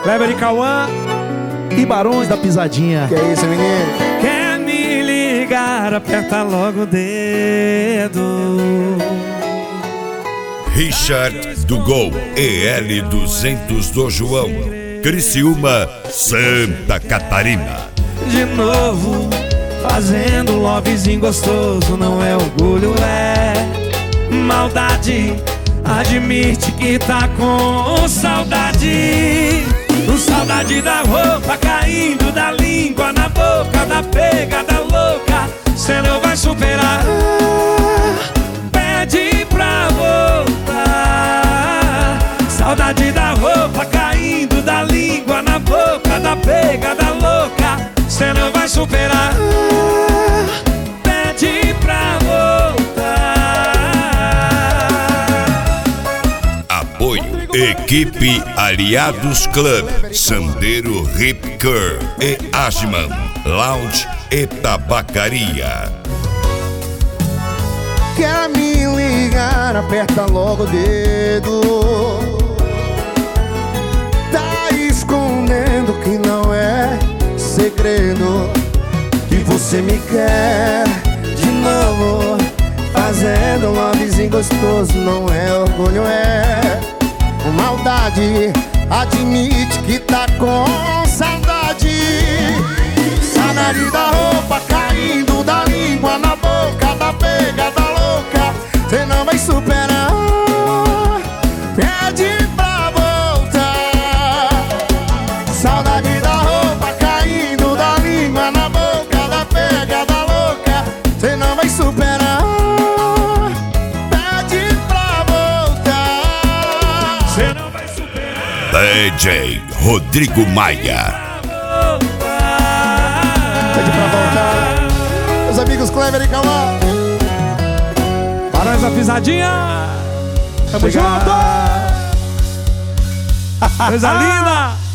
Kleber e Cauã e Barões da Pisadinha. Que é isso, menino? Quer me ligar, aperta logo o dedo. Richard do Gol, EL200 do João, Criciúma, Santa Catarina. De novo, fazendo um lovezinho gostoso. Não é orgulho, é maldade. Admite que tá com saudade. Saudade da roupa caindo, da língua na boca, da pegada louca. Cê não vai superar. Pede pra voltar. Saudade da roupa caindo, da língua na boca, da pegada louca. Cê não vai superar. Pede pra voltar. Apoio Equipe Aliados Club, Sandero Ripker e Ashman Lounge e Tabacaria. Quer me ligar, aperta logo o dedo. Tá escondendo que não é segredo, que você me quer de novo. Fazendo um lovezinho gostoso. Não é orgulho, é maldade. Admite que tá com saudade. Saudade da roupa caindo, da língua na boca, da pegada louca. Cê não vai superar. Pede pra voltar. Saudade da roupa caindo, da língua na boca, da pegada louca. Cê não vai superar. Pede pra voltar. Cê não vai superar. DJ Rodrigo Maia. Pede pra voltar. Meus amigos Kleber e Cauã. Barões da Pisadinha. Tamo junto. Coisa linda.